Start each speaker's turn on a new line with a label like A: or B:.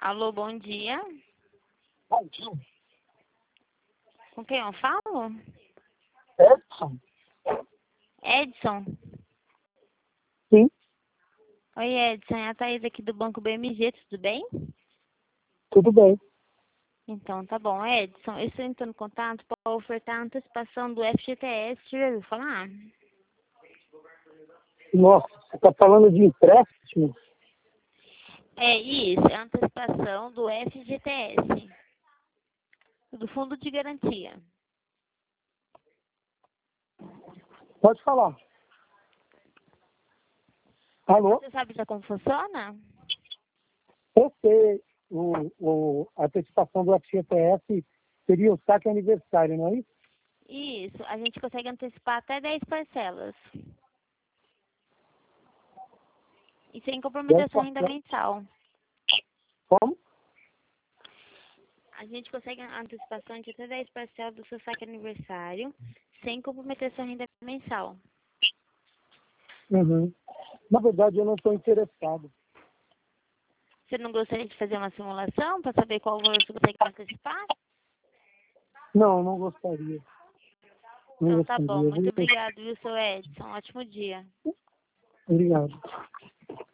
A: Alô, bom dia.
B: Bom dia.
A: Com quem eu falo?
B: Edson?
A: Edson.
B: Sim,
A: Oi, Edson. É a Thaís aqui do Banco BMG, tudo bem?
B: tudo bem.
A: Então, tá bom. Edson, eu estou entrando em contato para ofertar a antecipação do FGTS. Você já ouviu falar?
B: Nossa, você está falando de empréstimo?
A: É isso, é a antecipação do FGTS, do Fundo de Garantia.
B: Pode falar. Alô?
A: Você sabe já como funciona?
B: Eu sei, a antecipação do FGTS seria o saque aniversário, não é isso?
A: Isso, a gente consegue antecipar até 10 parcelas. E sem comprometer a sua renda mensal.
B: Como?
A: A gente consegue a antecipação de até 10 parcelas do seu saque aniversário, sem comprometer sua renda mensal.
B: Uhum. Na verdade, eu não estou interessado.
A: Você não gostaria de fazer uma simulação para saber qual valor você consegue antecipar?
B: Não, não gostaria. Não
A: Então tá bom.
B: gostaria.
A: Muito obrigado, viu, seu Edson? Ótimo dia.
B: Obrigado.